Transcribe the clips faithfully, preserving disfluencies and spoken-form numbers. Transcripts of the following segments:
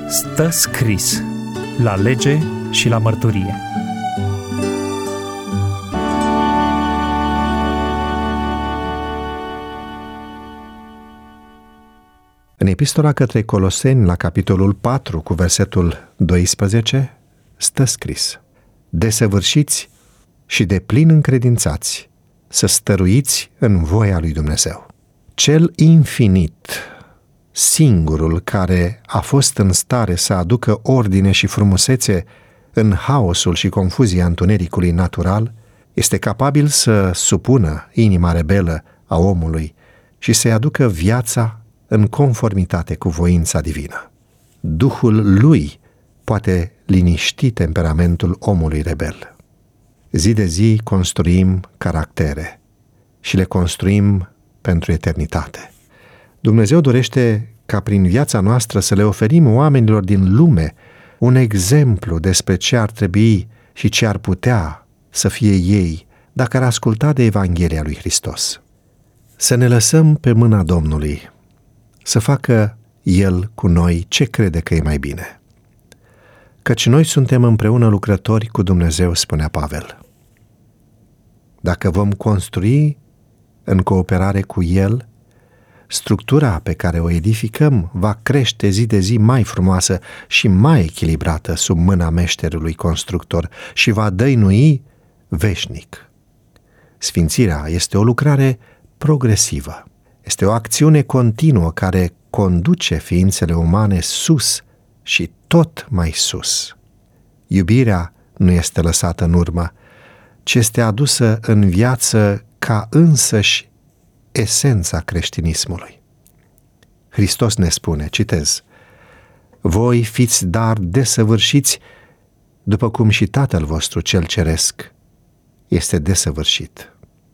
Stă scris la lege și la mărturie. În epistola către Coloseni, la capitolul patru, cu versetul doisprezece, stă scris: desăvârșiți și deplin încredințați, să stăruiți în voia lui Dumnezeu. Cel infinit, singurul care a fost în stare să aducă ordine și frumusețe în haosul și confuzia întunericului natural, este capabil să supună inima rebelă a omului și să-i aducă viața în conformitate cu voința divină. Duhul lui poate liniști temperamentul omului rebel. Zi de zi construim caractere și le construim pentru eternitate. Dumnezeu dorește ca prin viața noastră să le oferim oamenilor din lume un exemplu despre ce ar trebui și ce ar putea să fie ei dacă ar asculta de Evanghelia lui Hristos. Să ne lăsăm pe mâna Domnului, să facă El cu noi ce crede că e mai bine. Căci noi suntem împreună lucrători cu Dumnezeu, spunea Pavel. Dacă vom construi în cooperare cu El, structura pe care o edificăm va crește zi de zi mai frumoasă și mai echilibrată sub mâna meșterului constructor și va dăinui veșnic. Sfințirea este o lucrare progresivă. Este o acțiune continuă care conduce ființele umane sus și tot mai sus. Iubirea nu este lăsată în urmă, ci este adusă în viață ca însăși esența creștinismului. Hristos ne spune, citez: voi fiți dar desăvârșiți după cum și Tatăl vostru cel ceresc este desăvârșit.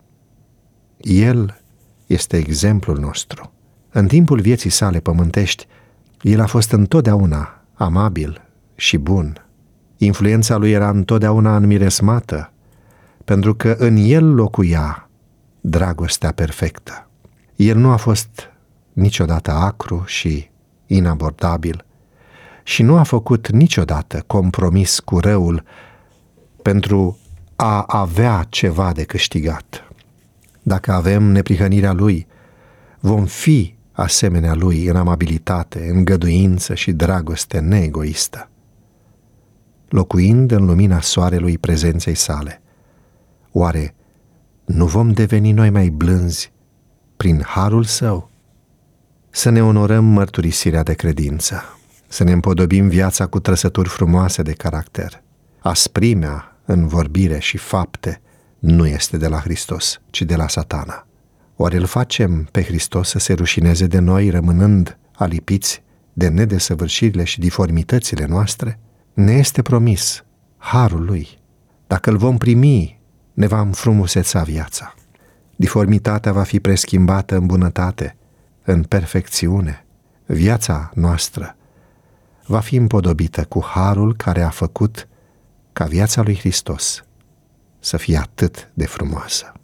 El este exemplul nostru. În timpul vieții sale pământești, el a fost întotdeauna amabil și bun. Influența lui era întotdeauna înmiresmată, pentru că în el locuia dragostea perfectă. El nu a fost niciodată acru și inabordabil și nu a făcut niciodată compromis cu răul pentru a avea ceva de câștigat. Dacă avem neprihănirea lui, vom fi asemenea lui în amabilitate, îngăduință și dragoste neegoistă, locuind în lumina soarelui prezenței sale. Oare nu vom deveni noi mai blânzi prin harul său? Să ne onorăm mărturisirea de credință, să ne împodobim viața cu trăsături frumoase de caracter. Asprimea în vorbire și fapte nu este de la Hristos, ci de la Satana. Oare îl facem pe Hristos să se rușineze de noi, rămânând alipiți de nedesăvârșirile și diformitățile noastre? Ne este promis harul lui. Dacă îl vom primi, ne va înfrumuseța viața. Diformitatea va fi preschimbată în bunătate, în perfecțiune. Viața noastră va fi împodobită cu harul care a făcut ca viața lui Hristos să fie atât de frumoasă.